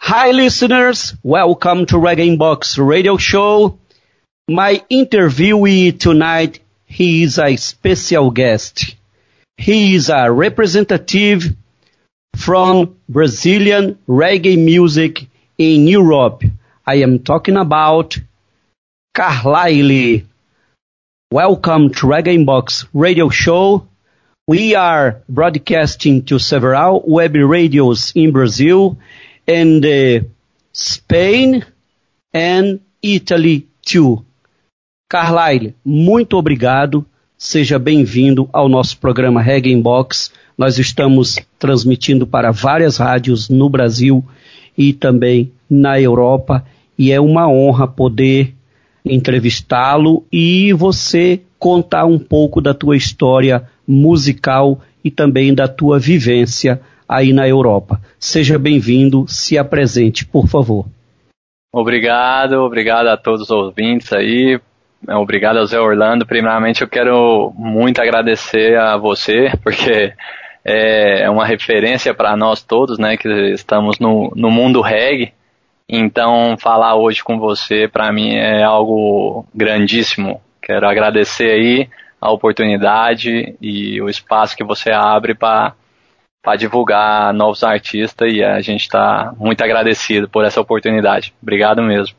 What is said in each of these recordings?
Hi listeners, welcome to Reggae Inbox Radio Show. My interviewee tonight, he is a special guest. He is a representative from Brazilian reggae music in Europe. I am talking about Carlyle. Welcome to Reggae Inbox Radio Show. We are broadcasting to several web radios in Brazil and Spain and Italy too. Carlyle, muito obrigado. Seja bem-vindo ao nosso programa Reggae Inbox. Nós estamos transmitindo para várias rádios no Brasil e também na Europa. E é uma honra poder entrevistá-lo e você contar um pouco da tua história musical e também da tua vivência aí na Europa. Seja bem-vindo, se apresente, por favor. Obrigado a todos os ouvintes aí, obrigado ao Zé Orlando. Primeiramente eu quero muito agradecer a você, porque é uma referência para nós todos, né, que estamos no mundo reggae. Então falar hoje com você para mim é algo grandíssimo. Quero agradecer aí a oportunidade e o espaço que você abre para divulgar novos artistas, e a gente está muito agradecido por essa oportunidade. Obrigado mesmo.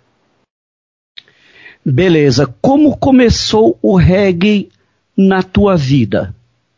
Beleza. Como começou o reggae na tua vida?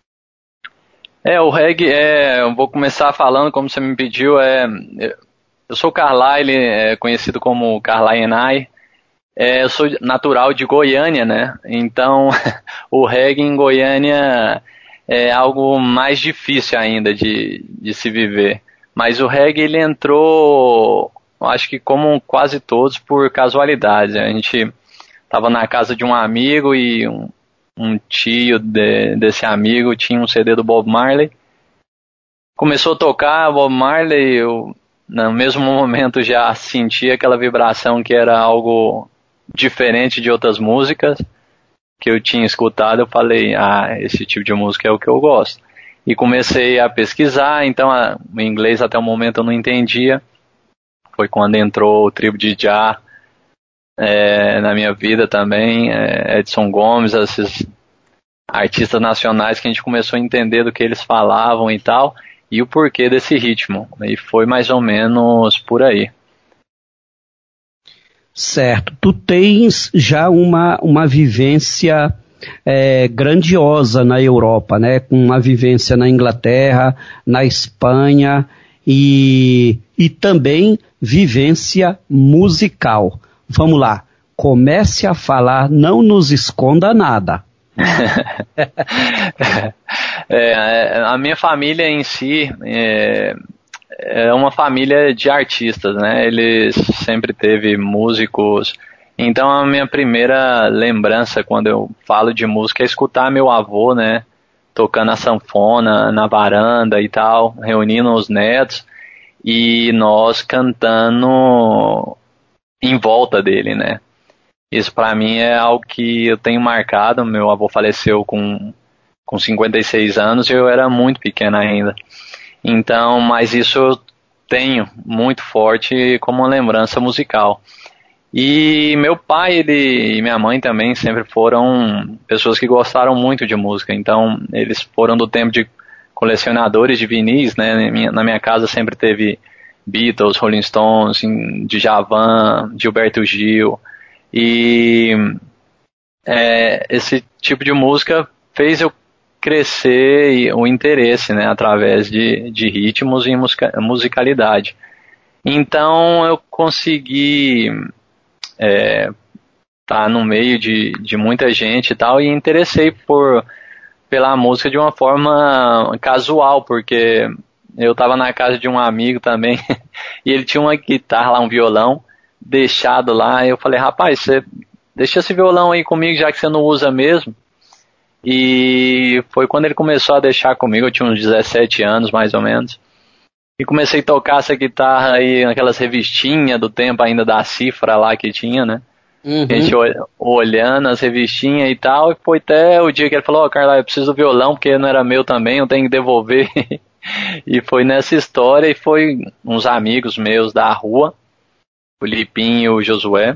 O reggae, eu vou começar falando, como você me pediu, eu sou Carlyle, conhecido como Carlyle Enai. Eu sou natural de Goiânia, né? Então, o reggae em Goiânia é algo mais difícil ainda de se viver. Mas o reggae, ele entrou, acho que como quase todos, por casualidade. A gente estava na casa de um amigo e um tio desse amigo tinha um CD do Bob Marley. Começou a tocar Bob Marley, eu no mesmo momento já senti aquela vibração que era algo diferente de outras músicas que eu tinha escutado. Eu falei, esse tipo de música é o que eu gosto. E comecei a pesquisar, então o inglês até o momento eu não entendia. Foi quando entrou o Tribo de Jah na minha vida também, Edson Gomes, esses artistas nacionais que a gente começou a entender do que eles falavam e tal, e o porquê desse ritmo. E foi mais ou menos por aí. Certo, tu tens já uma vivência grandiosa na Europa, né? Com uma vivência na Inglaterra, na Espanha e também vivência musical. Vamos lá, comece a falar, não nos esconda nada. A minha família em si é uma família de artistas, né? Eles sempre teve músicos. Então a minha primeira lembrança quando eu falo de música é escutar meu avô, né? Tocando a sanfona na varanda e tal, reunindo os netos e nós cantando em volta dele, né? Isso pra mim é algo que eu tenho marcado. Meu avô faleceu com 56 anos e eu era muito pequeno ainda. Então, mas isso eu tenho muito forte como uma lembrança musical. E meu pai e minha mãe também sempre foram pessoas que gostaram muito de música. Então, eles foram do tempo de colecionadores de vinis, né? Na minha casa sempre teve Beatles, Rolling Stones, Djavan, Gilberto Gil. E esse tipo de música fez eu crescer o interesse, né, através de ritmos e musicalidade. Então eu consegui estar no meio de muita gente e tal, e interessei pela música de uma forma casual, porque eu estava na casa de um amigo também e ele tinha uma guitarra lá, um violão deixado lá. Eu falei, rapaz, você deixa esse violão aí comigo, já que você não usa mesmo. E foi quando ele começou a deixar comigo. Eu tinha uns 17 anos mais ou menos, e comecei a tocar essa guitarra aí naquelas revistinhas do tempo ainda da Cifra lá que tinha, né? Uhum. A gente olhando as revistinhas e tal, e foi até o dia que ele falou, Carla, eu preciso do violão, porque não era meu também, eu tenho que devolver. E foi nessa história, e foi uns amigos meus da rua, o Lipinho e o Josué.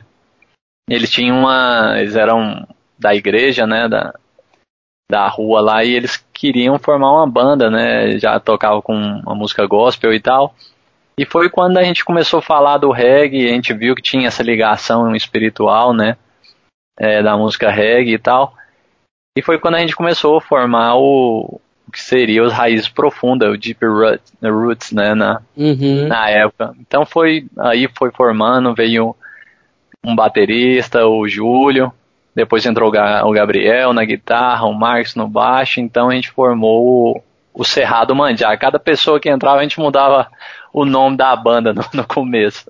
Eles eram da igreja, né, da rua lá, e eles queriam formar uma banda, né, já tocavam com uma música gospel e tal. E foi quando a gente começou a falar do reggae, a gente viu que tinha essa ligação espiritual, né, da música reggae e tal. E foi quando a gente começou a formar o que seria as raízes profundas, o Deep Roots, né, na época. Então foi formando, veio um baterista, o Júlio, depois entrou o Gabriel na guitarra, o Marcos no baixo, então a gente formou o Cerrado Mandiá. Cada pessoa que entrava a gente mudava o nome da banda no começo.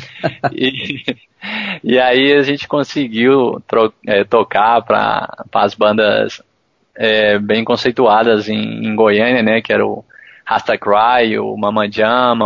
E aí a gente conseguiu tocar para as bandas bem conceituadas em Goiânia, né, que era o Rasta Cry, o Mama Jama,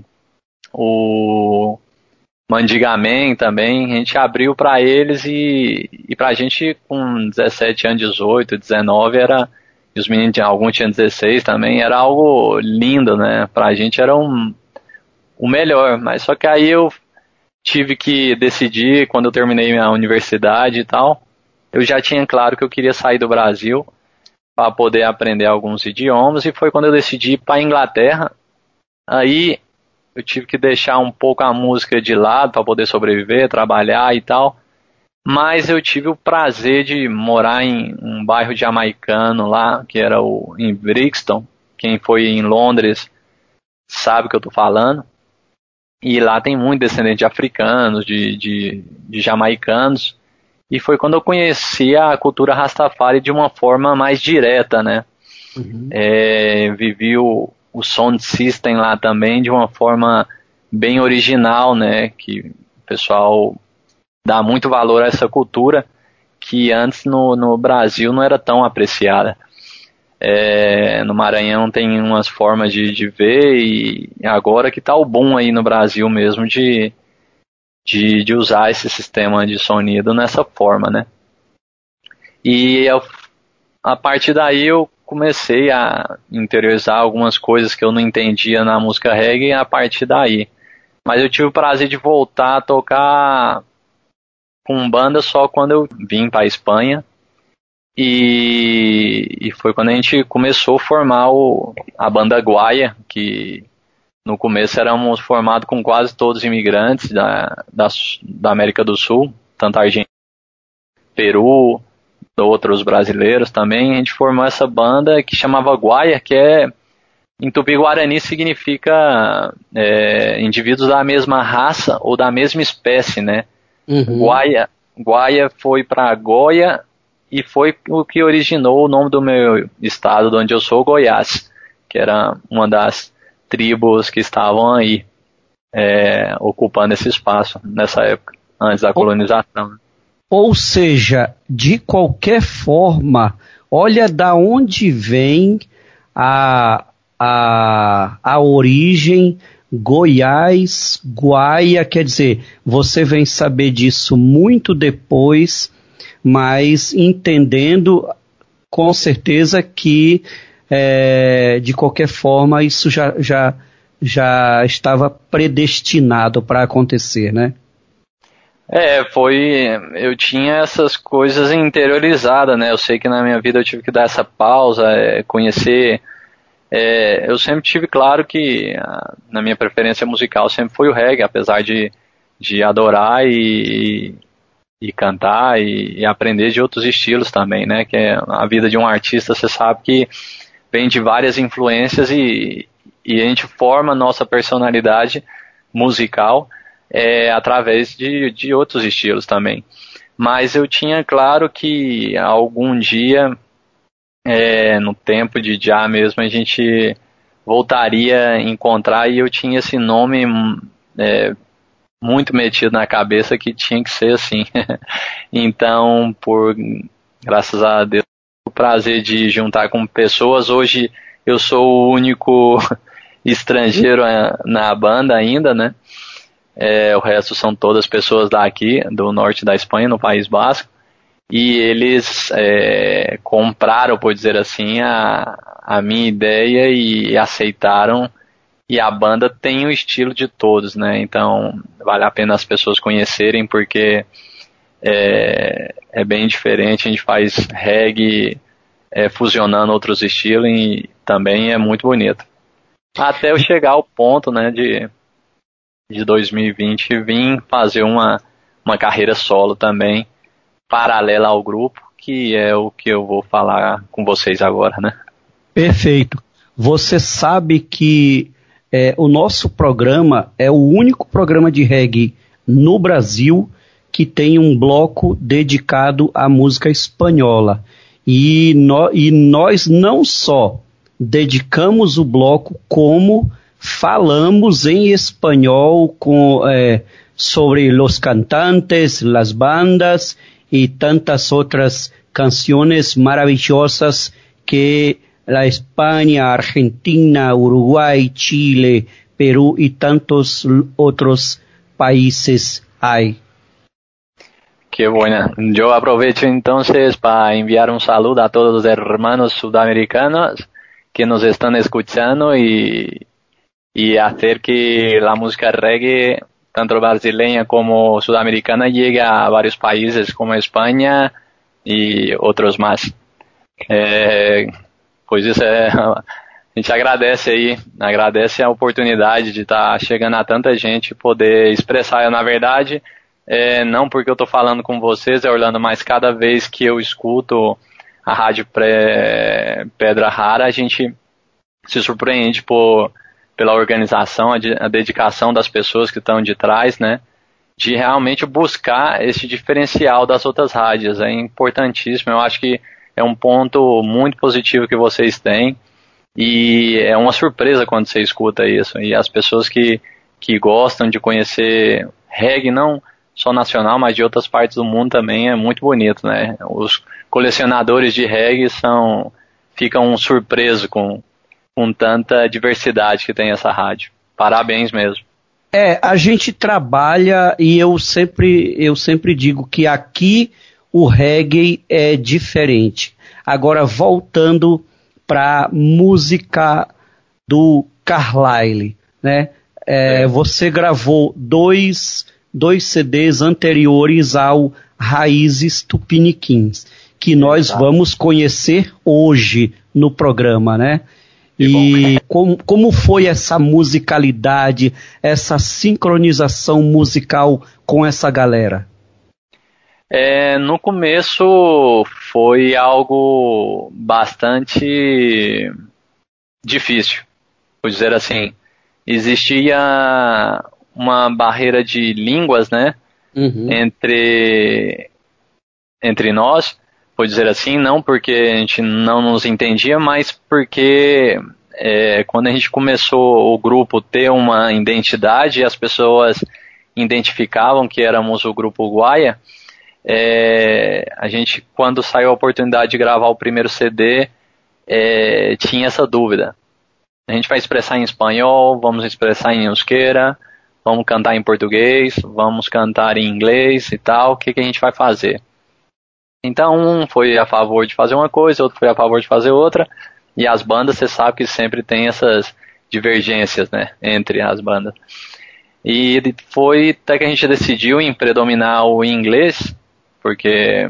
o Mandigamen também. A gente abriu para eles e pra gente com 17 anos, 18, 19 era, e os meninos alguns tinham 16 também, era algo lindo, né, pra gente era o melhor. Mas só que aí eu tive que decidir, quando eu terminei minha universidade e tal, eu já tinha claro que eu queria sair do Brasil para poder aprender alguns idiomas, e foi quando eu decidi ir para a Inglaterra. Aí eu tive que deixar um pouco a música de lado para poder sobreviver, trabalhar e tal, mas eu tive o prazer de morar em um bairro jamaicano lá, que era em Brixton. Quem foi em Londres sabe o que eu estou falando. E lá tem muito descendente de africanos, de jamaicanos. E foi quando eu conheci a cultura Rastafari de uma forma mais direta, né? Vivi o sound system lá também de uma forma bem original, né? Que o pessoal dá muito valor a essa cultura que antes no Brasil não era tão apreciada. No Maranhão tem umas formas de ver, e agora que tá o boom aí no Brasil mesmo de usar esse sistema de sonido nessa forma, né? E a partir daí eu comecei a interiorizar algumas coisas que eu não entendia na música reggae a partir daí. Mas eu tive o prazer de voltar a tocar com banda só quando eu vim para a Espanha. E foi quando a gente começou a formar a banda Guaia, que no começo éramos formados com quase todos imigrantes da América do Sul, tanto Argentina, Peru, outros brasileiros também. A gente formou essa banda que chamava Guaia, que em Tupi-Guarani significa indivíduos da mesma raça ou da mesma espécie, né? Guaia foi para Goia, e foi o que originou o nome do meu estado, de onde eu sou, Goiás, que era uma das tribos que estavam aí ocupando esse espaço nessa época, antes da colonização. Ou seja, de qualquer forma, olha da onde vem a origem Goiás, Guaia, quer dizer, você vem saber disso muito depois, mas entendendo com certeza que de qualquer forma isso já estava predestinado para acontecer, né? Eu tinha essas coisas interiorizadas, né? Eu sei que na minha vida eu tive que dar essa pausa, conhecer. Eu sempre tive claro que na minha preferência musical sempre foi o reggae, apesar de adorar e cantar e aprender de outros estilos também, né? Que a vida de um artista, você sabe que vem de várias influências e a gente forma a nossa personalidade musical através de outros estilos também. Mas eu tinha claro que algum dia, no tempo de já mesmo, a gente voltaria a encontrar, e eu tinha esse nome muito metido na cabeça que tinha que ser assim. Então, graças a Deus, o prazer de juntar com pessoas. Hoje eu sou o único estrangeiro na banda ainda, né? O resto são todas pessoas daqui, do norte da Espanha, no País Basco. e eles compraram, por dizer assim, a minha ideia e aceitaram, e a banda tem o estilo de todos, né? Então vale a pena as pessoas conhecerem, porque é bem diferente. A gente faz reggae fusionando outros estilos e também é muito bonito. Até eu chegar ao ponto, né, de 2020 vim fazer uma carreira solo também, paralela ao grupo, que é o que eu vou falar com vocês agora, né? Perfeito. Você sabe que o nosso programa é o único programa de reggae no Brasil que tem um bloco dedicado à música espanhola. E nós não só dedicamos o bloco, como falamos em espanhol sobre los cantantes, las bandas y tantas otras canciones maravillosas que la España, Argentina, Uruguay, Chile, Perú y tantos otros países hay. Qué buena. Yo aprovecho entonces para enviar un saludo a todos los hermanos sudamericanos que nos están escuchando y hacer que la música reggae, tanto brasileña como sudamericana, llegue a varios países como España y otros más. Pois isso a gente agradece a oportunidade de estar chegando a tanta gente e poder expressar. Na verdade, não porque eu estou falando com vocês, Orlando, mas cada vez que eu escuto a Rádio Pedra Rara, a gente se surpreende pela organização, a dedicação das pessoas que estão de trás, né? De realmente buscar esse diferencial das outras rádios. É importantíssimo, eu acho que é um ponto muito positivo que vocês têm, e é uma surpresa quando você escuta isso. E as pessoas que gostam de conhecer reggae, não só nacional, mas de outras partes do mundo também, é muito bonito, né? Os colecionadores de reggae ficam surpresos com tanta diversidade que tem essa rádio. Parabéns mesmo. A gente trabalha, e eu sempre digo que aqui o reggae é diferente. Agora, voltando para a música do Carlile, né? Você gravou dois CDs anteriores ao Raízes Tupiniquins, que nós vamos conhecer hoje no programa, né? E como foi essa musicalidade, essa sincronização musical com essa galera? No começo foi algo bastante difícil, vou dizer assim. Existia uma barreira de línguas, né? Entre nós, vou dizer assim, não porque a gente não nos entendia, mas porque quando a gente começou o grupo ter uma identidade, as pessoas identificavam que éramos o grupo Guaia. A gente, quando saiu a oportunidade de gravar o primeiro CD, tinha essa dúvida. A gente vai expressar em espanhol, vamos expressar em euskera, vamos cantar em português, vamos cantar em inglês e tal, o que a gente vai fazer? Então, um foi a favor de fazer uma coisa, outro foi a favor de fazer outra, e as bandas, você sabe que sempre tem essas divergências, né, entre as bandas. E foi até que a gente decidiu em predominar o inglês, porque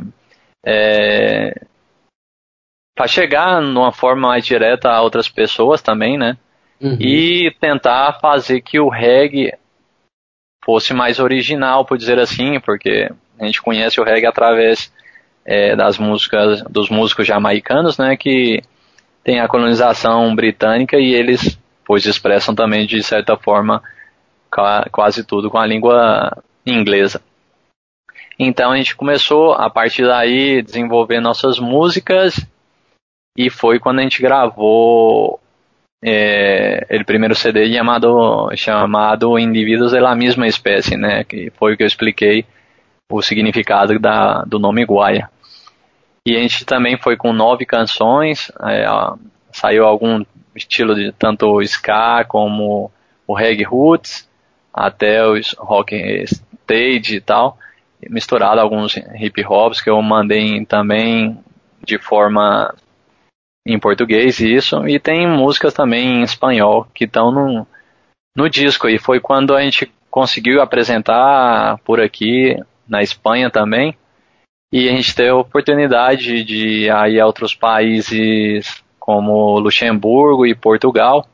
para chegar numa forma mais direta a outras pessoas também, né? E tentar fazer que o reggae fosse mais original, por dizer assim, porque a gente conhece o reggae através das músicas dos músicos jamaicanos, né? Que tem a colonização britânica e eles, pois, expressam também de certa forma quase tudo com a língua inglesa. Então a gente começou a partir daí desenvolver nossas músicas, e foi quando a gente gravou o primeiro CD chamado Indivíduos de la Misma Espécie, né? Que foi o que eu expliquei o significado do nome Guaia. E a gente também foi com 9 canções, saiu algum estilo de tanto o ska como o reggae roots, até os rock stage e tal. misturado alguns hip hops que eu mandei também de forma em português, isso, e tem músicas também em espanhol que estão no disco, e foi quando a gente conseguiu apresentar por aqui, na Espanha também, e a gente teve a oportunidade de ir a outros países como Luxemburgo e Portugal,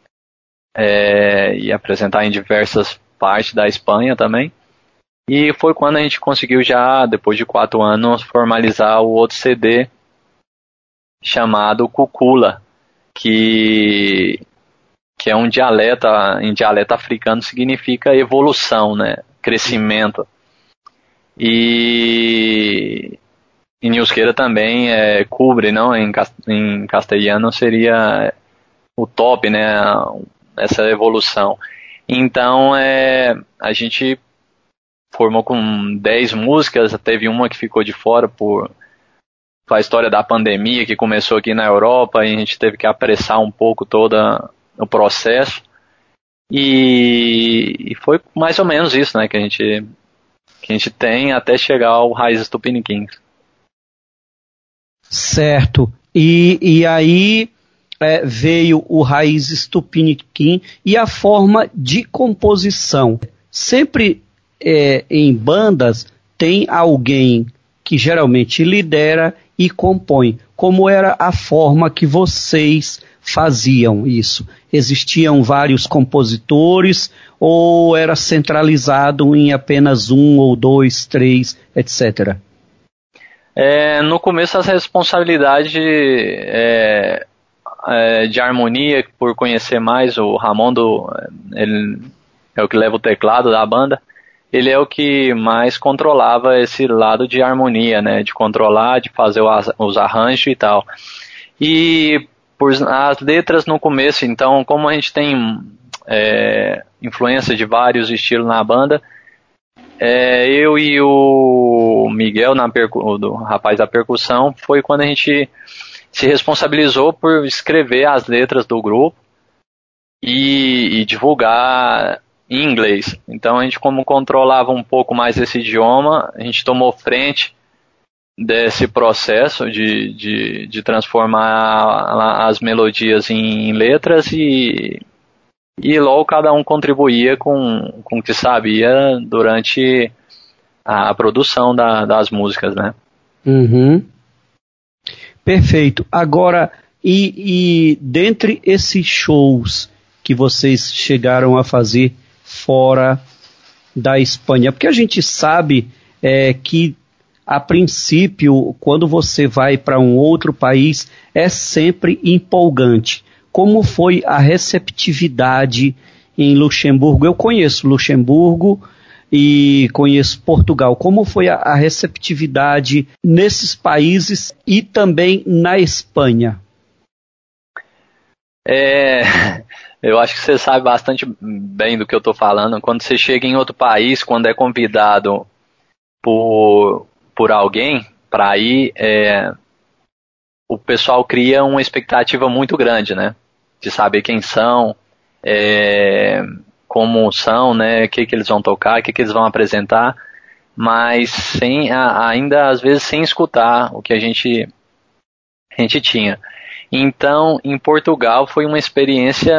e apresentar em diversas partes da Espanha também. E foi quando a gente conseguiu já, depois de 4 anos, formalizar o outro CD chamado Cucula, que é um dialeto, em dialeto africano significa evolução, né? Crescimento. E em euskera também cubre, não? Em castelhano seria o top, né? Essa evolução. Então a gente formou com 10 músicas, teve uma que ficou de fora por a história da pandemia que começou aqui na Europa e a gente teve que apressar um pouco todo o processo. E foi mais ou menos isso, né, que a gente tem até chegar ao Raízes Tupiniquins. Certo. E aí veio o Raízes Tupiniquim e a forma de composição. Sempre em bandas tem alguém que geralmente lidera e compõe. Como era a forma que vocês faziam isso? Existiam vários compositores ou era centralizado em apenas 1 ou 2, 3, etc.? No começo, as responsabilidades de harmonia, por conhecer mais o Ramon, ele é o que leva o teclado da banda, ele é o que mais controlava esse lado de harmonia, né, de controlar, de fazer os arranjos e tal. E por as letras no começo, então, como a gente tem influência de vários estilos na banda, eu e o Miguel, do rapaz da percussão, foi quando a gente se responsabilizou por escrever as letras do grupo e divulgar em inglês. Então a gente, como controlava um pouco mais esse idioma, a gente tomou frente desse processo de transformar as melodias em letras e logo cada um contribuía com o que sabia durante a produção das músicas, né? Uhum. Perfeito. Agora, e dentre esses shows que vocês chegaram a fazer fora da Espanha, porque a gente sabe que a princípio, quando você vai para um outro país, é sempre empolgante. Como foi a receptividade em Luxemburgo? Eu conheço Luxemburgo e conheço Portugal. Como foi a receptividade nesses países e também na Espanha? Eu acho que você sabe bastante bem do que eu estou falando. Quando você chega em outro país, quando é convidado por alguém para ir, o pessoal cria uma expectativa muito grande, né? De saber quem são, como são, né? O que eles vão tocar, o que eles vão apresentar, mas ainda às vezes sem escutar o que a gente tinha. Então, em Portugal foi uma experiência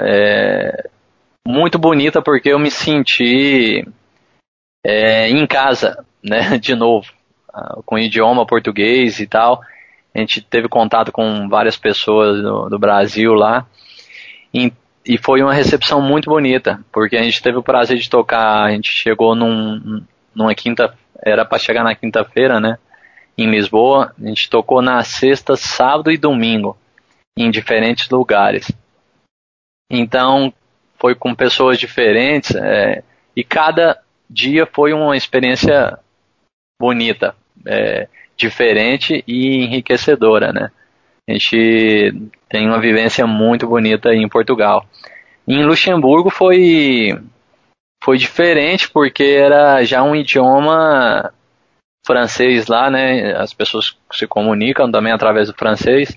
muito bonita, porque eu me senti em casa, né, de novo, com o idioma português e tal. A gente teve contato com várias pessoas do Brasil lá, e foi uma recepção muito bonita, porque a gente teve o prazer de tocar. A gente chegou numa quinta, era para chegar na quinta-feira, né, em Lisboa. A gente tocou na sexta, sábado e domingo, em diferentes lugares. Então, foi com pessoas diferentes, e cada dia foi uma experiência bonita, diferente e enriquecedora, né? A gente tem uma vivência muito bonita em Portugal. Em Luxemburgo foi diferente, porque era já um idioma francês lá, né? As pessoas se comunicam também através do francês.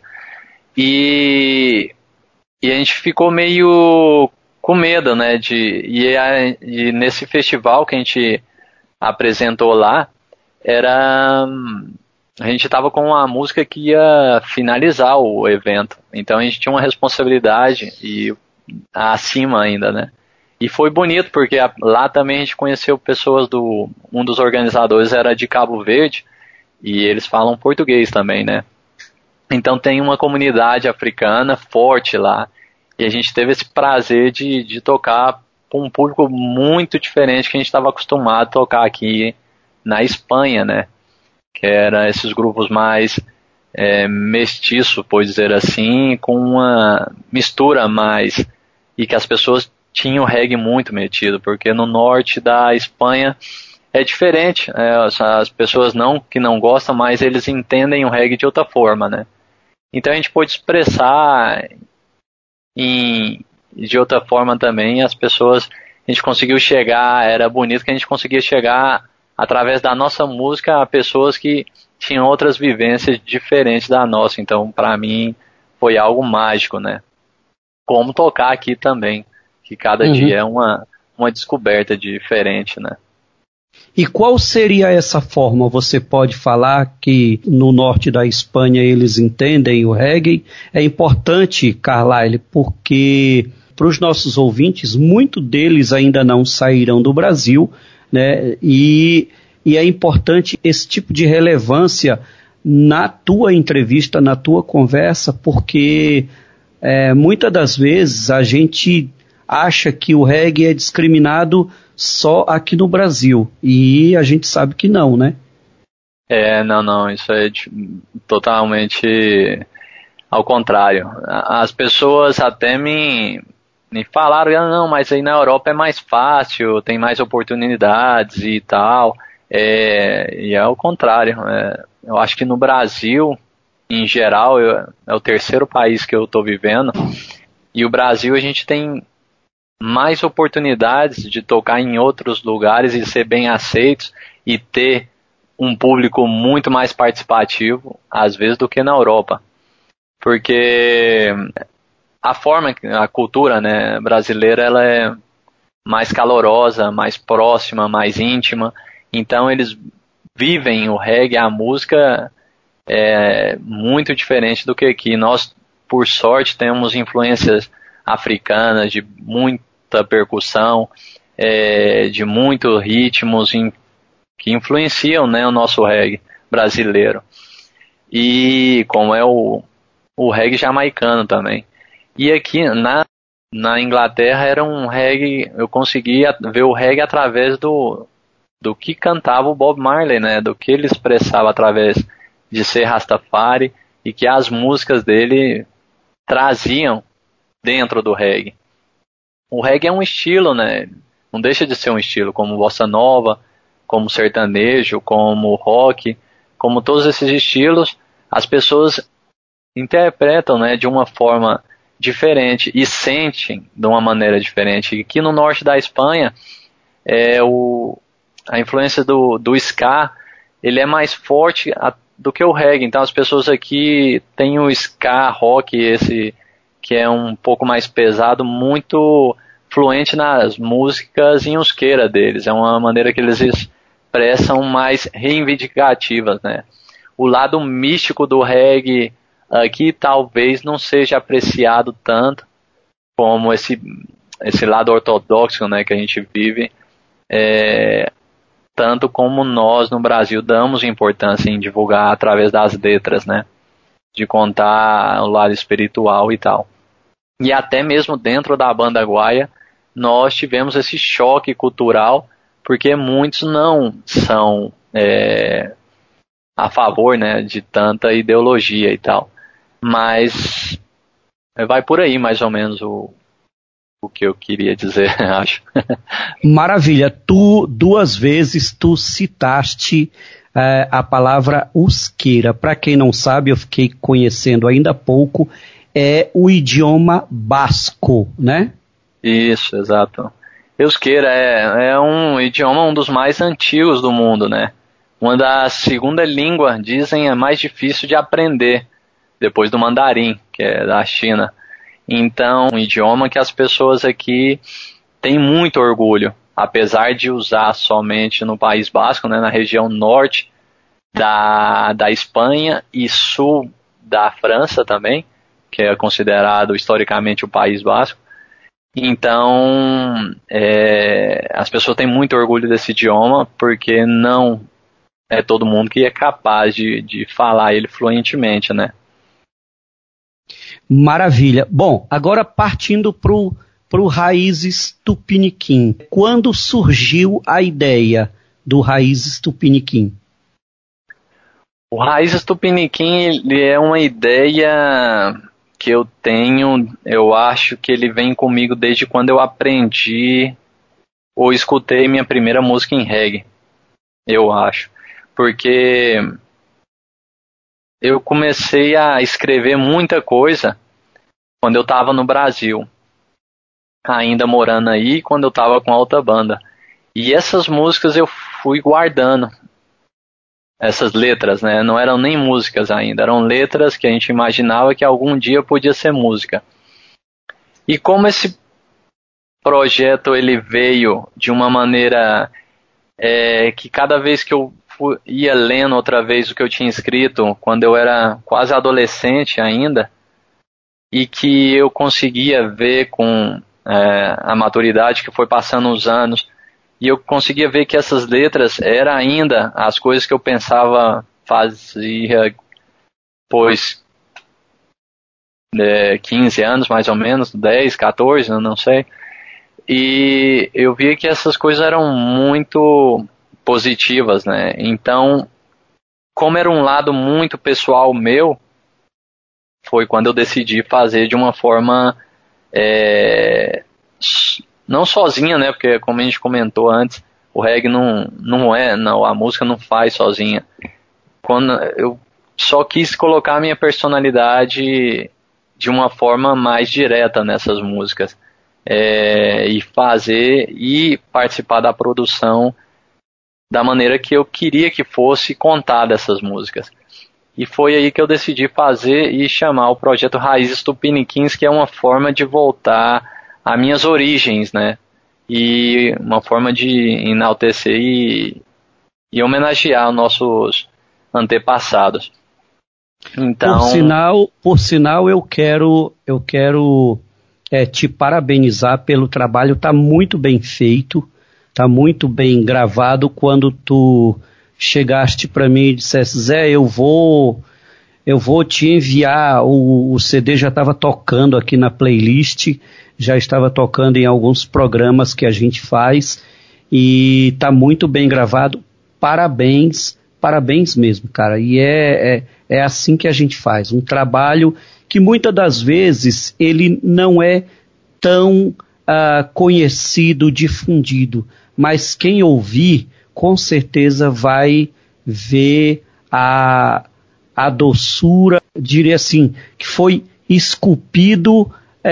E a gente ficou meio com medo, né? E nesse festival que a gente apresentou lá, a gente estava com a música que ia finalizar o evento. Então a gente tinha uma responsabilidade e acima ainda, né? E foi bonito, porque lá também a gente conheceu pessoas um dos organizadores era de Cabo Verde, e eles falam português também, né? Então tem uma comunidade africana forte lá, e a gente teve esse prazer de tocar com um público muito diferente que a gente estava acostumado a tocar aqui na Espanha, né? Que eram esses grupos mais mestiços, por dizer assim, com uma mistura mais, e que as pessoas tinham o reggae muito metido, porque no norte da Espanha é diferente, as pessoas que não gostam, mas eles entendem o reggae de outra forma, né? Então a gente pôde expressar de outra forma também, as pessoas, a gente conseguiu chegar, era bonito que a gente conseguia chegar através da nossa música a pessoas que tinham outras vivências diferentes da nossa. Então para mim foi algo mágico, né? Como tocar aqui também, que cada dia é uma descoberta diferente, né? E qual seria essa forma? Você pode falar que no norte da Espanha eles entendem o reggae? É importante, Carlyle, porque para os nossos ouvintes, muitos deles ainda não saíram do Brasil, né? E é importante esse tipo de relevância na tua entrevista, na tua conversa, porque muitas das vezes a gente acha que o reggae é discriminado só aqui no Brasil, e a gente sabe que não, né? Não, isso é totalmente ao contrário. As pessoas até me falaram, não, mas aí na Europa é mais fácil, tem mais oportunidades e tal, e é ao contrário. Eu acho que no Brasil, em geral, é o terceiro país que eu estou vivendo, e o Brasil a gente tem mais oportunidades de tocar em outros lugares e ser bem aceitos e ter um público muito mais participativo, às vezes, do que na Europa. Porque a cultura, né, brasileira, ela é mais calorosa, mais próxima, mais íntima. Então eles vivem o reggae, a música muito diferente do que aqui. Nós, por sorte, temos influências africanas de muita percussão, de muitos ritmos que influenciam, né, o nosso reggae brasileiro. E como é o reggae jamaicano também. E aqui na Inglaterra era um reggae, eu conseguia ver o reggae através do que cantava o Bob Marley, né, do que ele expressava através de ser Rastafari, e que as músicas dele traziam dentro do reggae. O reggae é um estilo, né? Não deixa de ser um estilo, como bossa nova, como sertanejo, como rock, como todos esses estilos, as pessoas interpretam, né, de uma forma diferente e sentem de uma maneira diferente. E aqui no norte da Espanha, a influência do ska, ele é mais forte do que o reggae. Então as pessoas aqui têm o ska, rock, esse que é um pouco mais pesado, muito fluente nas músicas em euskera deles. É uma maneira que eles expressam mais reivindicativas, né? O lado místico do reggae aqui talvez não seja apreciado tanto como esse lado ortodoxo, né, que a gente vive, tanto como nós no Brasil damos importância em divulgar através das letras, né, de contar o lado espiritual e tal. E até mesmo dentro da banda Guaia, nós tivemos esse choque cultural, porque muitos não são a favor, né, de tanta ideologia e tal. Mas vai por aí mais ou menos o que eu queria dizer, acho. Maravilha. Duas vezes tu citaste a palavra euskera. Para quem não sabe, eu fiquei conhecendo ainda há pouco, é o idioma basco, né? Isso, exato. Euskera é um idioma, um dos mais antigos do mundo, né? Uma da segunda língua, dizem, é mais difícil de aprender, depois do mandarim, que é da China. Então, um idioma que as pessoas aqui têm muito orgulho apesar de usar somente no País Basco, né, na região norte da Espanha e sul da França também, que é considerado historicamente o País Basco. Então, as pessoas têm muito orgulho desse idioma, porque não é todo mundo que é capaz de falar ele fluentemente, né? Maravilha. Bom, agora partindo pro Raízes Tupiniquim. Quando surgiu a ideia do Raízes Tupiniquim? O Raízes Tupiniquim, ele é uma ideia que eu tenho, eu acho que ele vem comigo desde quando eu aprendi ou escutei minha primeira música em reggae, eu acho. Porque eu comecei a escrever muita coisa quando eu estava no Brasil, ainda morando aí, quando eu estava com a outra banda. E essas músicas eu fui guardando. Essas letras, né? Não eram nem músicas ainda, eram letras que a gente imaginava que algum dia podia ser música. E como esse projeto ele veio de uma maneira que cada vez que eu ia lendo outra vez o que eu tinha escrito, quando eu era quase adolescente ainda, e que eu conseguia ver com a maturidade que foi passando os anos, e eu conseguia ver que essas letras eram ainda as coisas que eu pensava fazia, pois 15 anos mais ou menos, 10, 14, eu não sei. E eu via que essas coisas eram muito positivas, né? Então, como era um lado muito pessoal meu, foi quando eu decidi fazer de uma forma não sozinha, né? Porque como a gente comentou antes, o reggae não, a música não faz sozinha. Quando eu só quis colocar a minha personalidade de uma forma mais direta nessas músicas, e fazer e participar da produção da maneira que eu queria que fosse contada essas músicas. E foi aí que eu decidi fazer e chamar o projeto Raízes Tupiniquins, que é uma forma de voltar às minhas origens, né? E uma forma de enaltecer e homenagear os nossos antepassados. Então, por sinal eu quero te parabenizar pelo trabalho, tá muito bem feito, tá muito bem gravado. Quando tu chegaste para mim e dissesse, Zé, eu vou te enviar, o CD já estava tocando aqui na playlist, já estava tocando em alguns programas que a gente faz, e tá muito bem gravado. Parabéns mesmo, cara. E é assim que a gente faz, um trabalho que muitas das vezes ele não é tão conhecido, difundido, mas quem ouvir com certeza vai ver a doçura, diria assim, que foi esculpido,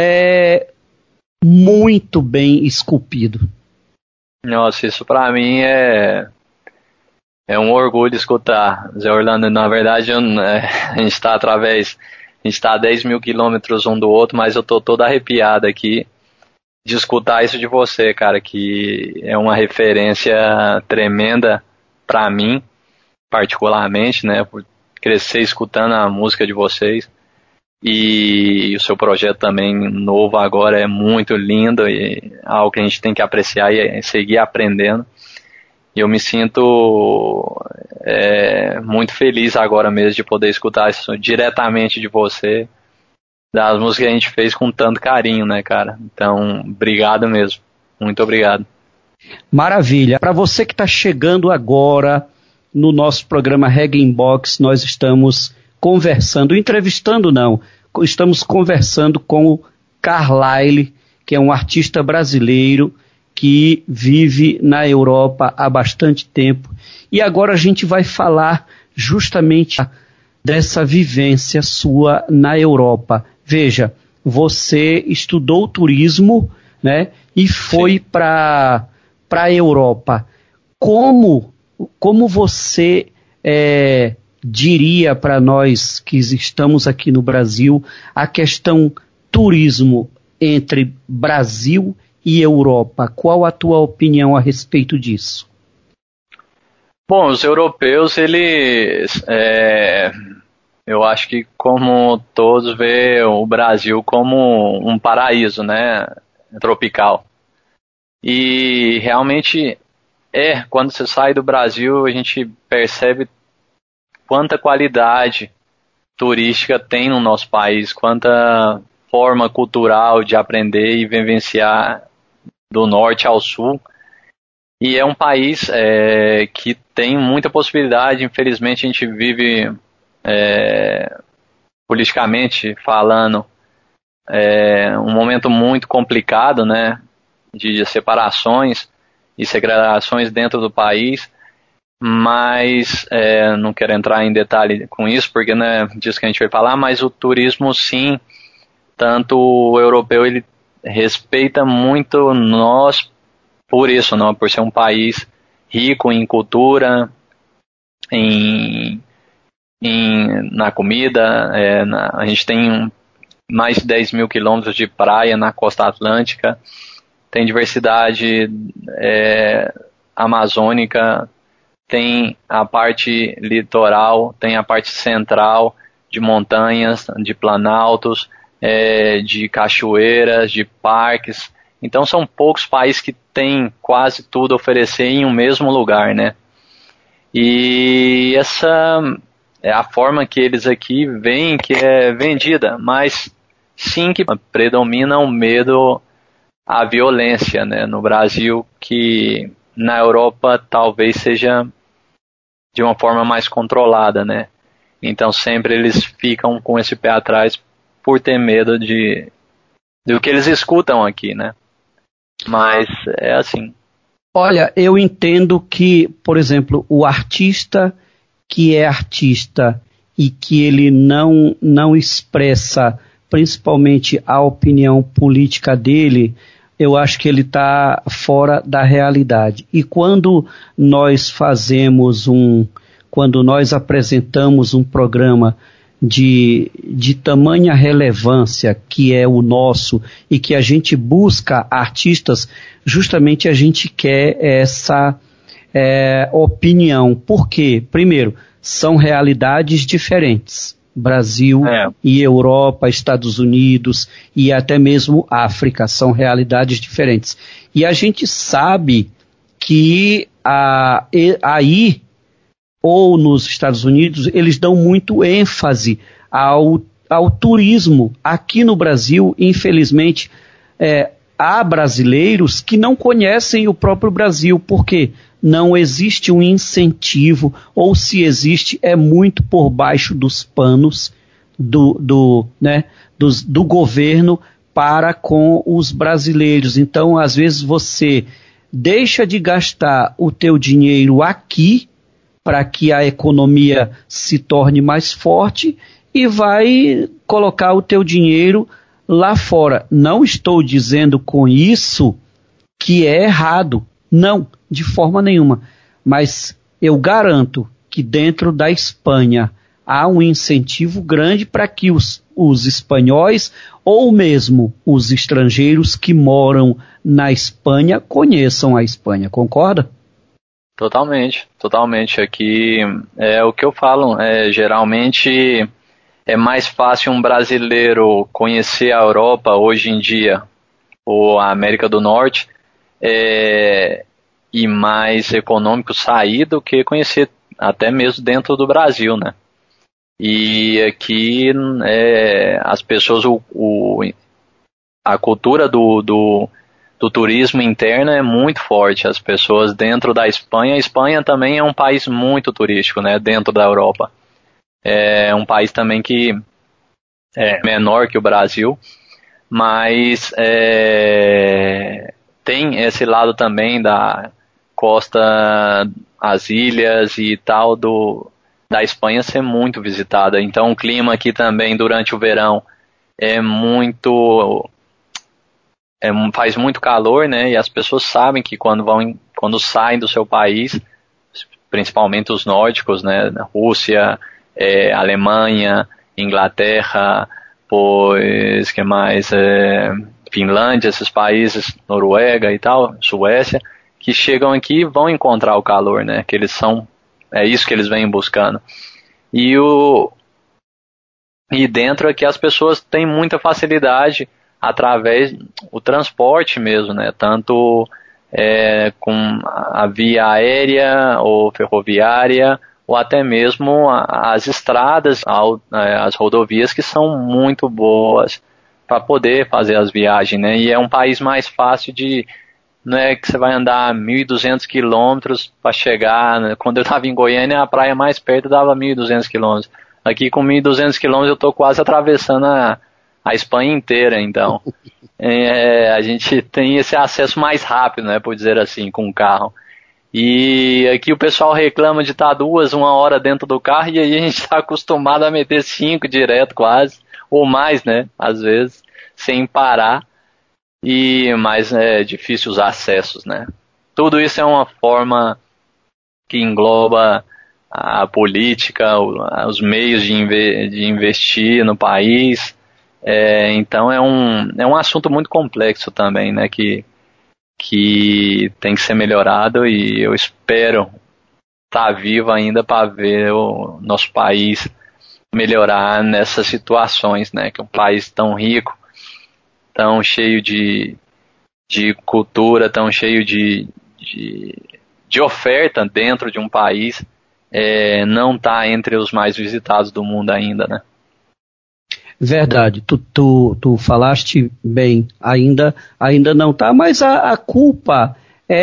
muito bem esculpido. Nossa, isso pra mim é um orgulho escutar, Zé Orlando. Na verdade, a gente está a 10 mil quilômetros um do outro, mas eu tô todo arrepiado aqui de escutar isso de você, cara, que é uma referência tremenda pra mim, particularmente, né, por crescer escutando a música de vocês. E o seu projeto também novo agora é muito lindo e algo que a gente tem que apreciar e seguir aprendendo. E eu me sinto muito feliz agora mesmo de poder escutar isso diretamente de você, das músicas que a gente fez com tanto carinho, né, cara? Então, obrigado mesmo. Muito obrigado. Maravilha. Para você que está chegando agora no nosso programa Reggae Inbox, nós estamos estamos conversando com o Carlyle, que é um artista brasileiro que vive na Europa há bastante tempo. E agora a gente vai falar justamente dessa vivência sua na Europa. Veja, você estudou turismo, né, e foi para a Europa. Como você diria para nós que estamos aqui no Brasil a questão turismo entre Brasil e Europa. Qual a tua opinião a respeito disso? Bom, os europeus, eu acho que como todos vê o Brasil como um paraíso, né, tropical. E realmente quando você sai do Brasil, a gente percebe quanta qualidade turística tem no nosso país, quanta forma cultural de aprender e vivenciar do norte ao sul. E é um país que tem muita possibilidade. Infelizmente a gente vive, politicamente falando, um momento muito complicado, né, de separações e segregações dentro do país. Mas não quero entrar em detalhe com isso, porque não é disso que a gente vai falar, mas o turismo sim, tanto o europeu, ele respeita muito nós por isso, não, por ser um país rico em cultura, na comida, a gente tem mais de 10 mil quilômetros de praia na costa atlântica, tem diversidade amazônica, tem a parte litoral, tem a parte central de montanhas, de planaltos, de cachoeiras, de parques. Então são poucos países que têm quase tudo a oferecer em um mesmo lugar, né? E essa é a forma que eles aqui veem que é vendida, mas sim que predomina o medo à violência, né? No Brasil, que na Europa talvez seja de uma forma mais controlada, né? Então sempre eles ficam com esse pé atrás por ter medo do que eles escutam aqui, né? Mas é assim. Olha, eu entendo que, por exemplo, o artista que é artista e que ele não expressa principalmente a opinião política dele, eu acho que ele está fora da realidade. E quando nós apresentamos um programa de tamanha relevância que é o nosso e que a gente busca artistas, justamente a gente quer essa opinião. Por quê? Primeiro, são realidades diferentes. Brasil e Europa, Estados Unidos e até mesmo África, são realidades diferentes. E a gente sabe que aí ou nos Estados Unidos, eles dão muito ênfase ao turismo. Aqui no Brasil, infelizmente, há brasileiros que não conhecem o próprio Brasil, porque não existe um incentivo, ou se existe, é muito por baixo dos panos do governo para com os brasileiros. Então, às vezes, você deixa de gastar o teu dinheiro aqui, para que a economia se torne mais forte e vai colocar o teu dinheiro lá fora. Não estou dizendo com isso que é errado, não, de forma nenhuma, mas eu garanto que dentro da Espanha há um incentivo grande para que os espanhóis ou mesmo os estrangeiros que moram na Espanha conheçam a Espanha, concorda? Totalmente, totalmente. Aqui é o que eu falo, geralmente é mais fácil um brasileiro conhecer a Europa hoje em dia, ou a América do Norte, e mais econômico sair do que conhecer até mesmo dentro do Brasil, né? E aqui as pessoas, a cultura do turismo interno é muito forte. As pessoas dentro da Espanha, a Espanha também é um país muito turístico, né, dentro da Europa. É um país também que é menor que o Brasil, mas tem esse lado também da costa, as ilhas e tal da Espanha ser muito visitada. Então o clima aqui também durante o verão faz muito calor, né? E as pessoas sabem que quando saem do seu país, principalmente os nórdicos, né? Rússia, Alemanha, Inglaterra, pois que mais? Finlândia, esses países, Noruega e tal, Suécia, que chegam aqui e vão encontrar o calor, né? Que eles são, é isso que eles vêm buscando. E dentro aqui as pessoas têm muita facilidade através do transporte mesmo, né? Tanto com a via aérea ou ferroviária, ou até mesmo as estradas, as rodovias que são muito boas para poder fazer as viagens, né? E é um país mais fácil de, não é que você vai andar 1.200 quilômetros para chegar, né? Quando eu estava em Goiânia, a praia mais perto dava 1.200 quilômetros. Aqui com 1.200 quilômetros eu estou quase atravessando a Espanha inteira, então. A gente tem esse acesso mais rápido, né, por dizer assim, com o carro. E aqui o pessoal reclama de estar 2, 1 hora dentro do carro, e aí a gente está acostumado a meter 5 direto quase, ou mais, né, às vezes, sem parar. Mas é difícil os acessos, né. Tudo isso é uma forma que engloba a política, os meios de investir no país. Então é um assunto muito complexo também, né, que tem que ser melhorado, e eu espero estar vivo ainda para ver o nosso país melhorar nessas situações, né, que é um país tão rico, tão cheio de cultura, tão cheio de oferta dentro de um país, não está entre os mais visitados do mundo ainda, né? Verdade, tu falaste bem, ainda não está, mas a culpa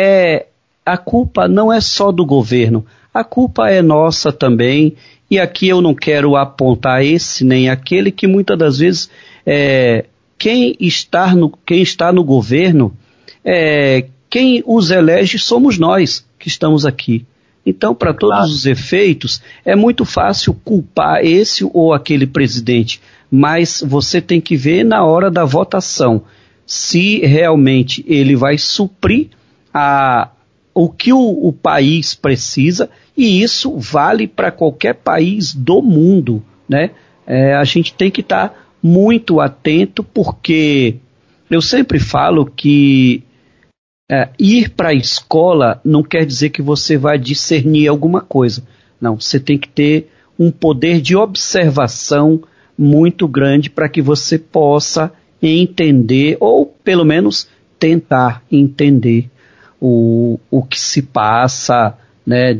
não é só do governo, a culpa é nossa também, e aqui eu não quero apontar esse nem aquele, que muitas das vezes quem está no governo, quem os elege somos nós que estamos aqui. Então, para todos os efeitos, é muito fácil culpar esse ou aquele presidente, mas você tem que ver na hora da votação se realmente ele vai suprir o que o país precisa, e isso vale para qualquer país do mundo, né? A gente tem que estar muito atento, porque eu sempre falo que ir para a escola não quer dizer que você vai discernir alguma coisa. Não, você tem que ter um poder de observação muito grande para que você possa entender, ou pelo menos tentar entender o que se passa, né,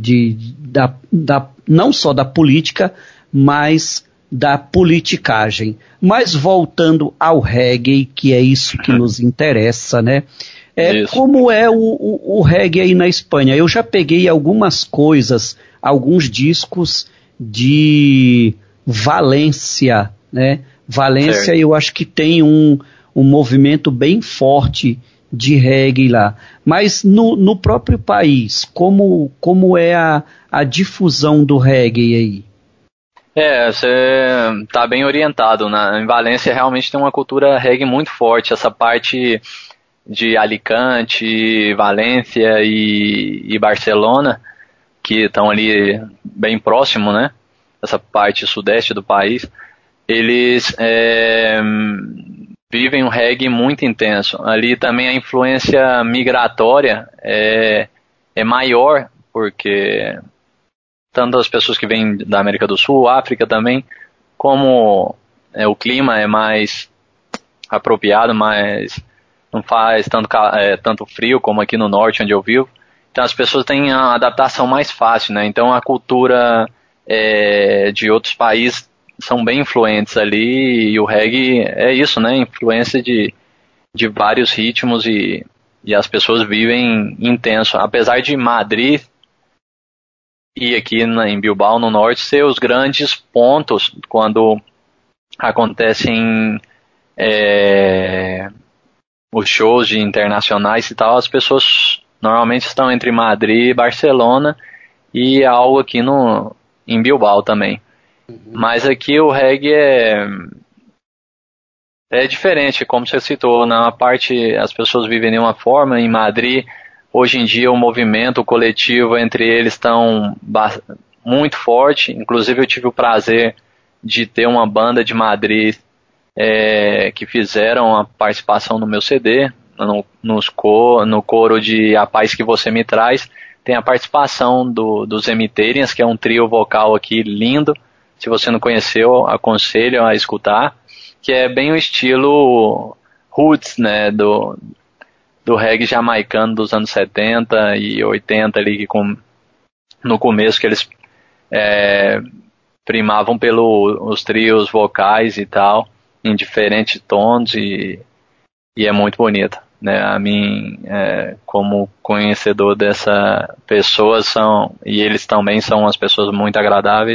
não só da política, mas da politicagem. Mas voltando ao reggae, que é isso que nos interessa, né? Como é o reggae aí na Espanha? Eu já peguei algumas coisas, alguns discos de Valência, né? Valência, certo. Eu acho que tem um movimento bem forte de reggae lá. Mas no próprio país, como é a difusão do reggae aí? Você está bem orientado, né? Em Valência realmente tem uma cultura reggae muito forte, essa parte de Alicante, Valência e Barcelona, que estão ali bem próximo, né? Essa parte sudeste do país, eles vivem um reggae muito intenso. Ali também a influência migratória é maior, porque tanto as pessoas que vêm da América do Sul, África também, como o clima é mais apropriado, mas não faz tanto frio como aqui no norte, onde eu vivo. Então as pessoas têm a adaptação mais fácil, né? Então a cultura de outros países são bem influentes ali, e o reggae é isso, né? Influência de vários ritmos, e as pessoas vivem intenso. Apesar de Madrid e aqui em Bilbao, no norte, ser os grandes pontos quando acontecem os shows internacionais e tal, as pessoas normalmente estão entre Madrid e Barcelona, e algo aqui em Bilbao também. Mas aqui o reggae é diferente, como você citou. Na parte as pessoas vivem de uma forma. Em Madrid, hoje em dia, o movimento coletivo entre eles estão muito forte. Inclusive eu tive o prazer de ter uma banda de Madrid que fizeram a participação no meu CD, no coro de A Paz Que Você Me Traz, tem a participação dos Emitarians, que é um trio vocal aqui lindo. Se você não conheceu, aconselho a escutar, que é bem o estilo roots, né, do reggae jamaicano dos anos 70 e 80, ali, no começo, que eles primavam pelos trios vocais e tal, em diferentes tons, e é muito bonita, né? A mim, como conhecedor dessa pessoa, e eles também são umas pessoas muito agradáveis,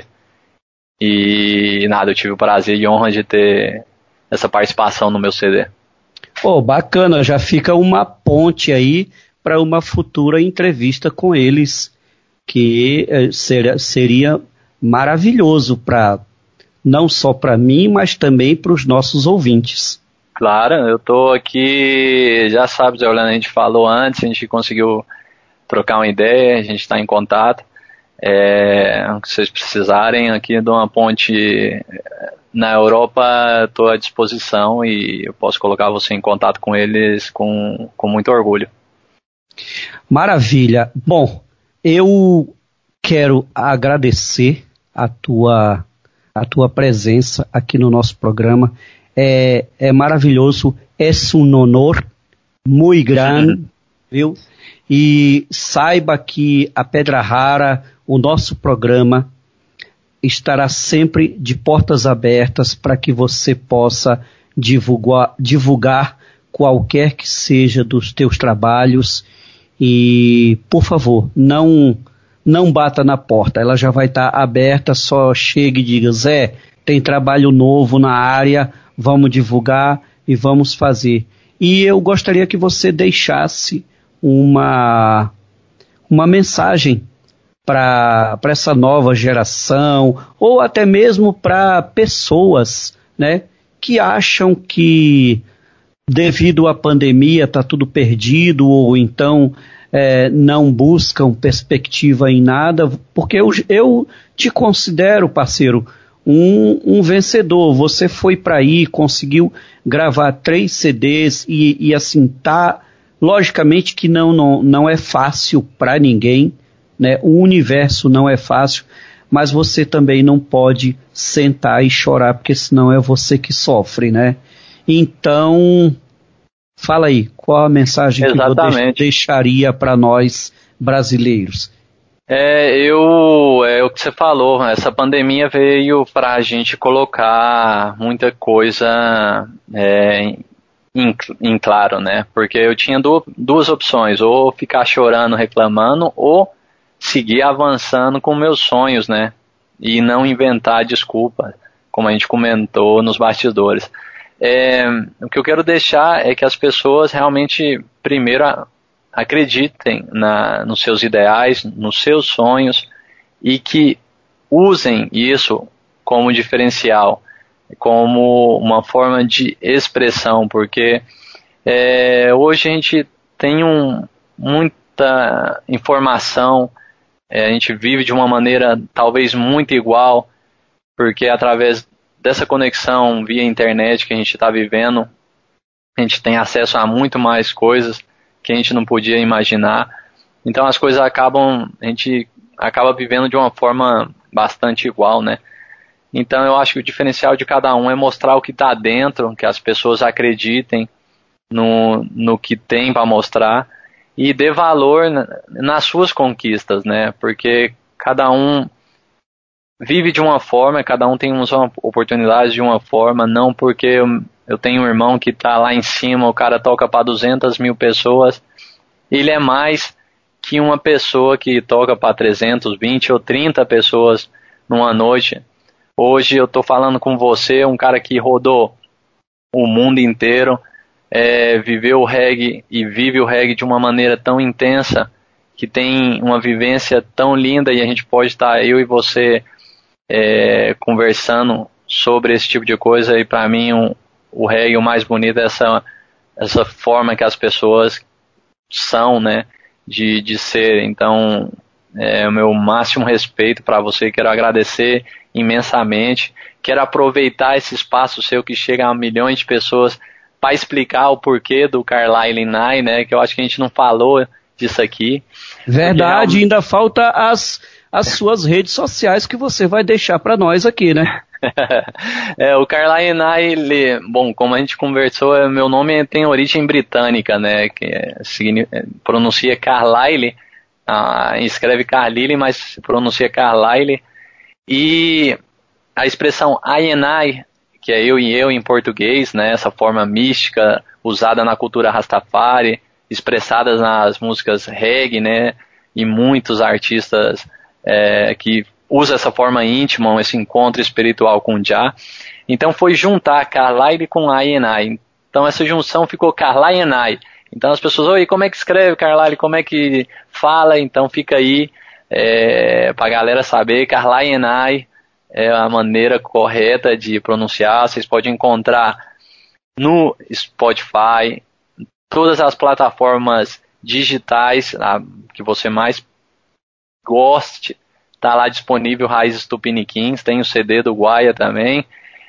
e nada, eu tive o prazer e honra de ter essa participação no meu CD. Bacana, já fica uma ponte aí para uma futura entrevista com eles, que seria maravilhoso, não só para mim, mas também para os nossos ouvintes. Claro, eu tô aqui, já sabe, Zé Orlando, a gente falou antes, a gente conseguiu trocar uma ideia, a gente está em contato. Se vocês precisarem aqui de uma ponte na Europa, estou à disposição e eu posso colocar você em contato com eles com muito orgulho. Maravilha. Bom, eu quero agradecer a tua presença aqui no nosso programa. É maravilhoso, é um honor muito grande, viu? E saiba que a Pedra Rara, o nosso programa, estará sempre de portas abertas para que você possa divulgar qualquer que seja dos teus trabalhos. E, por favor, não bata na porta, ela já vai estar aberta, só chegue e diga: Zé, tem trabalho novo na área, vamos divulgar e vamos fazer. E eu gostaria que você deixasse uma mensagem para essa nova geração, ou até mesmo para pessoas, né, que acham que devido à pandemia está tudo perdido, ou então não buscam perspectiva em nada, porque eu te considero, parceiro, um vencedor. Você foi para aí, conseguiu gravar 3 CDs e assim, logicamente que não é fácil para ninguém, né? O universo não é fácil, mas você também não pode sentar e chorar, porque senão é você que sofre, né? Então, fala aí, qual a mensagem Exatamente. que você deixaria para nós brasileiros? O que você falou, essa pandemia veio para a gente colocar muita coisa em claro, né? Porque eu tinha duas opções, ou ficar chorando, reclamando, ou seguir avançando com meus sonhos, né? E não inventar desculpa, como a gente comentou nos bastidores. O que eu quero deixar é que as pessoas realmente, primeiro, acreditem nos seus ideais, nos seus sonhos, e que usem isso como diferencial, como uma forma de expressão, porque hoje a gente tem muita informação, a gente vive de uma maneira talvez muito igual, porque através dessa conexão via internet que a gente está vivendo, a gente tem acesso a muito mais coisas que a gente não podia imaginar. Então a gente acaba vivendo de uma forma bastante igual, né? Então eu acho que o diferencial de cada um é mostrar o que está dentro, que as pessoas acreditem no que tem para mostrar e dê valor nas suas conquistas, né? Porque cada um vive de uma forma, cada um tem umas oportunidades de uma forma, não porque eu tenho um irmão que está lá em cima, o cara toca para 200 mil pessoas, ele é mais que uma pessoa que toca para 320 ou 30 pessoas numa noite. Hoje eu estou falando com você, um cara que rodou o mundo inteiro, viveu o reggae e vive o reggae de uma maneira tão intensa, que tem uma vivência tão linda, e a gente pode estar, eu e você, conversando sobre esse tipo de coisa. E para mim o reggae, o mais bonito é essa forma que as pessoas são, né, de ser. Então o meu máximo respeito para você, quero agradecer imensamente. Quero aproveitar esse espaço seu que chega a milhões de pessoas para explicar o porquê do Carlyle Nye, né? Que eu acho que a gente não falou disso aqui. Verdade, ainda falta as suas redes sociais que você vai deixar para nós aqui, né? O Carlyle Nye, bom, como a gente conversou, meu nome tem origem britânica, né? Que pronuncia Carlyle, escreve Carlyle, mas pronuncia Carlyle. E a expressão I and I, que é eu e eu em português, né? Essa forma mística usada na cultura Rastafari, expressadas nas músicas reggae, né? E muitos artistas que usam essa forma íntima, esse encontro espiritual com Jah. Então foi juntar Carlyle com I and I. Então essa junção ficou Carlyle and I. Então as pessoas, oi, como é que escreve Carlyle? Como é que fala? Então fica aí pra galera saber, Carlyle and I é a maneira correta de pronunciar. Vocês podem encontrar no Spotify, todas as plataformas digitais que você mais goste, tá lá disponível Raízes Tupiniquins, tem o CD do Guaia também.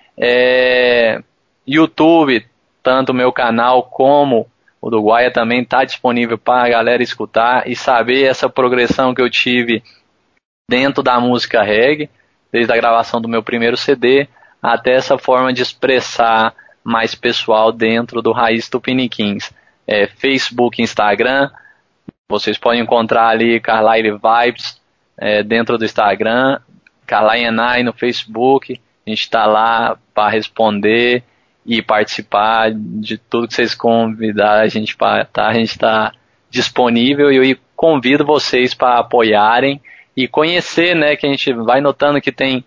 YouTube, tanto o meu canal como o do Guaia também tá disponível para a galera escutar e saber essa progressão que eu tive dentro da música reggae, desde a gravação do meu primeiro CD até essa forma de expressar mais pessoal dentro do Raiz Tupiniquins. Facebook, Instagram, vocês podem encontrar ali Carlyle Vibes dentro do Instagram, Carlyle and I no Facebook. A gente está lá para responder e participar de tudo que vocês convidarem a gente para a gente está disponível, e eu convido vocês para apoiarem e conhecer, né, que a gente vai notando que tem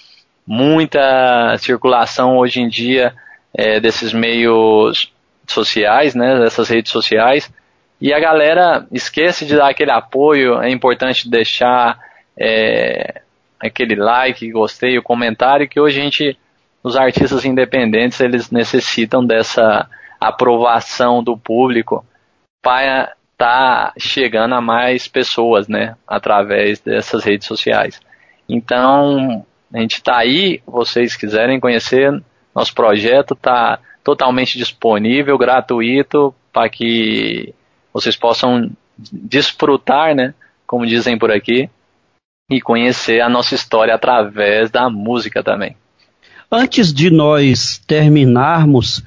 muita circulação hoje em dia desses meios sociais, né, dessas redes sociais, e a galera esquece de dar aquele apoio. É importante deixar aquele like, gostei, o comentário, que hoje os artistas independentes, eles necessitam dessa aprovação do público para estar chegando a mais pessoas, né, através dessas redes sociais. Então, a gente está aí, vocês quiserem conhecer, nosso projeto está totalmente disponível, gratuito, para que vocês possam desfrutar, né, como dizem por aqui, e conhecer a nossa história através da música também. Antes de nós terminarmos,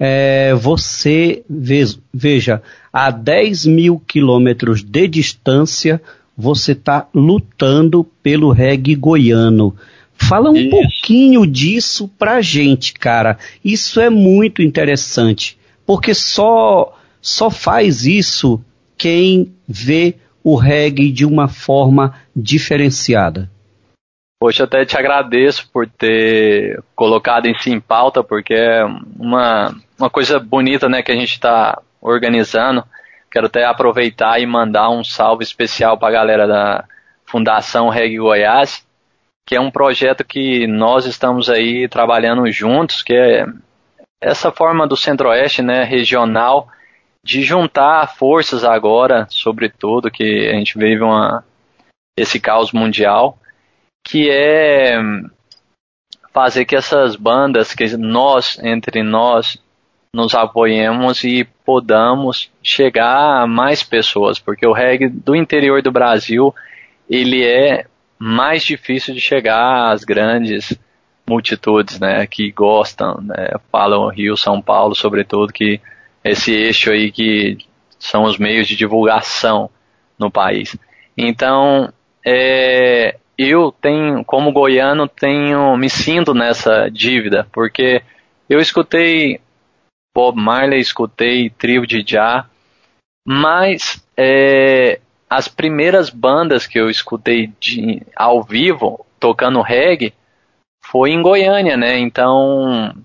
você veja, a 10 mil quilômetros de distância, você está lutando pelo reggae goiano. Fala um pouquinho disso pra gente, cara. Isso é muito interessante, porque só faz isso quem vê o reggae de uma forma diferenciada. Poxa, até te agradeço por ter colocado isso em pauta, porque é uma coisa bonita, né, que a gente está organizando. Quero até aproveitar e mandar um salve especial para a galera da Fundação Reggae Goiás, que é um projeto que nós estamos aí trabalhando juntos, que é essa forma do Centro-Oeste, né, regional, de juntar forças agora, sobretudo, que a gente vive esse caos mundial, que é fazer que essas bandas, que entre nós, nos apoiemos e podamos chegar a mais pessoas, porque o reggae do interior do Brasil, ele é mais difícil de chegar às grandes multitudes, né, que gostam, né, falam Rio, São Paulo, sobretudo, que esse eixo aí que são os meios de divulgação no país. Então, eu tenho, como goiano, me sinto nessa dívida, porque eu escutei Bob Marley, escutei Trio de Jah, mas as primeiras bandas que eu escutei ao vivo, tocando reggae, foi em Goiânia, né? Então,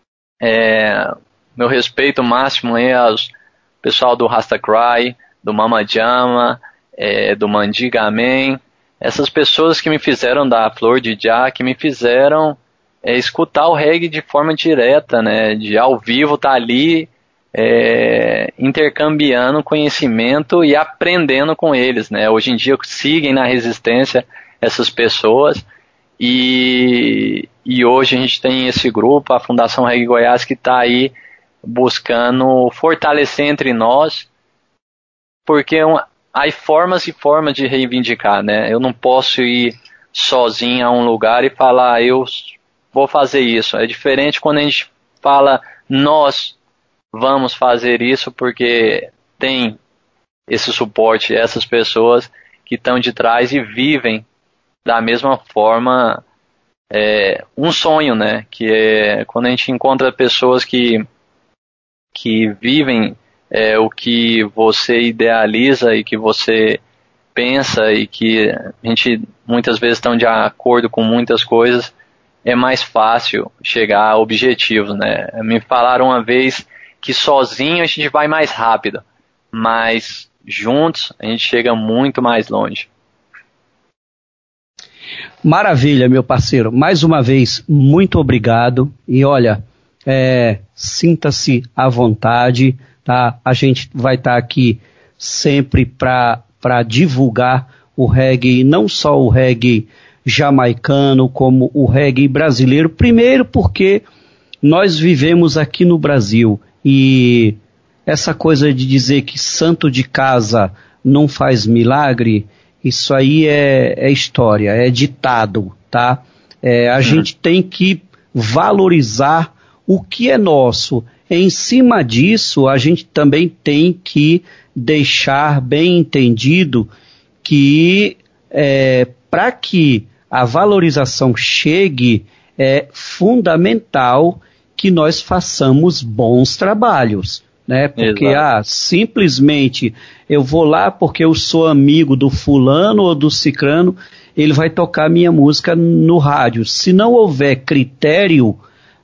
meu respeito máximo ao pessoal do Rastacry, do Mama Jama, do Mandiga Man, essas pessoas que me fizeram da Flor de Jah, que me fizeram escutar o reggae de forma direta, né? De ao vivo estar ali intercambiando conhecimento e aprendendo com eles, né? Hoje em dia seguem na resistência essas pessoas, E hoje a gente tem esse grupo, a Fundação Reggae Goiás, que está aí buscando fortalecer entre nós, porque há formas e formas de reivindicar, né? Eu não posso ir sozinho a um lugar e falar, eu vou fazer isso. É diferente quando a gente fala, nós vamos fazer isso, porque tem esse suporte, essas pessoas que estão de trás e vivem da mesma forma um sonho, né? Que é quando a gente encontra pessoas que vivem o que você idealiza e que você pensa e que a gente muitas vezes estão de acordo com muitas coisas, é mais fácil chegar a objetivos, né? Me falaram uma vez que sozinho a gente vai mais rápido, mas juntos a gente chega muito mais longe. Maravilha, meu parceiro. Mais uma vez, muito obrigado. E olha, sinta-se à vontade, tá? A gente vai estar aqui sempre para divulgar o reggae, não só o reggae jamaicano, como o reggae brasileiro. Primeiro porque nós vivemos aqui no Brasil e essa coisa de dizer que santo de casa não faz milagre, isso aí é história, é ditado, tá? A gente tem que valorizar o que é nosso. Em cima disso, a gente também tem que deixar bem entendido que para que a valorização chegue, é fundamental que nós façamos bons trabalhos, né? Porque simplesmente eu vou lá porque eu sou amigo do fulano ou do cicrano, ele vai tocar minha música no rádio. Se não houver critério,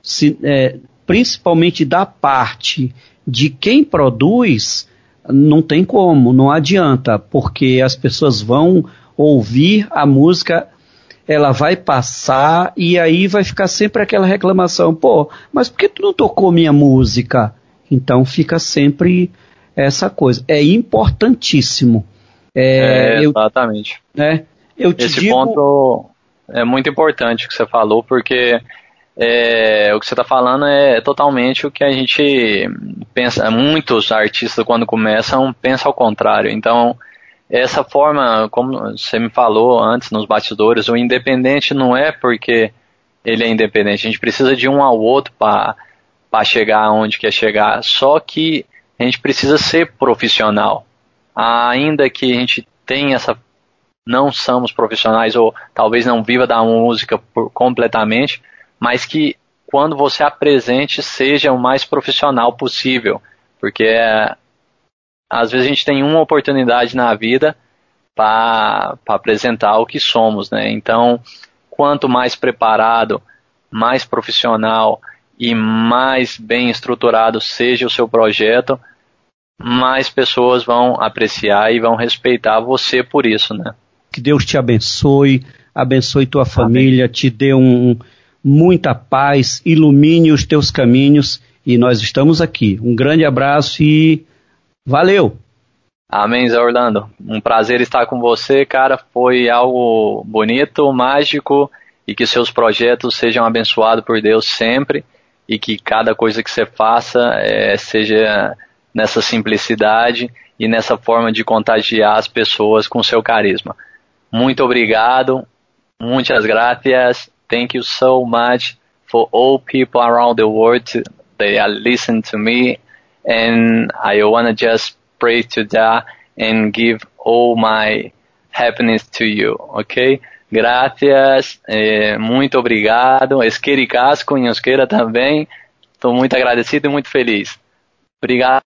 principalmente da parte de quem produz, não tem como, não adianta, porque as pessoas vão ouvir a música, ela vai passar e aí vai ficar sempre aquela reclamação, pô, mas por que tu não tocou minha música? Então fica sempre essa coisa. É importantíssimo. Exatamente. Esse ponto é muito importante que você falou, porque o que você está falando é totalmente o que a gente pensa. Muitos artistas, quando começam, pensam ao contrário. Então, essa forma, como você me falou antes nos bastidores, o independente não é porque ele é independente. A gente precisa de um ao outro para chegar onde quer chegar. Só que a gente precisa ser profissional. Ainda que a gente tenha não somos profissionais ou talvez não viva da música completamente, mas que quando você apresente seja o mais profissional possível, porque às vezes a gente tem uma oportunidade na vida para apresentar o que somos, né? Então, quanto mais preparado, mais profissional e mais bem estruturado seja o seu projeto, mais pessoas vão apreciar e vão respeitar você por isso, né? Que Deus te abençoe tua família, te dê muita paz, ilumine os teus caminhos e nós estamos aqui. Um grande abraço e valeu! Amém, Zé Orlando. Um prazer estar com você, cara. Foi algo bonito, mágico e que seus projetos sejam abençoados por Deus sempre e que cada coisa que você faça seja nessa simplicidade e nessa forma de contagiar as pessoas com seu carisma. Muito obrigado. Muchas gracias. Thank you so much for all people around the world that are listening to me. And I want to just pray to that and give all my happiness to you, ok? Gracias, muito obrigado. Esqueri casco em euskera também. Estou muito agradecido e muito feliz. Obrigado.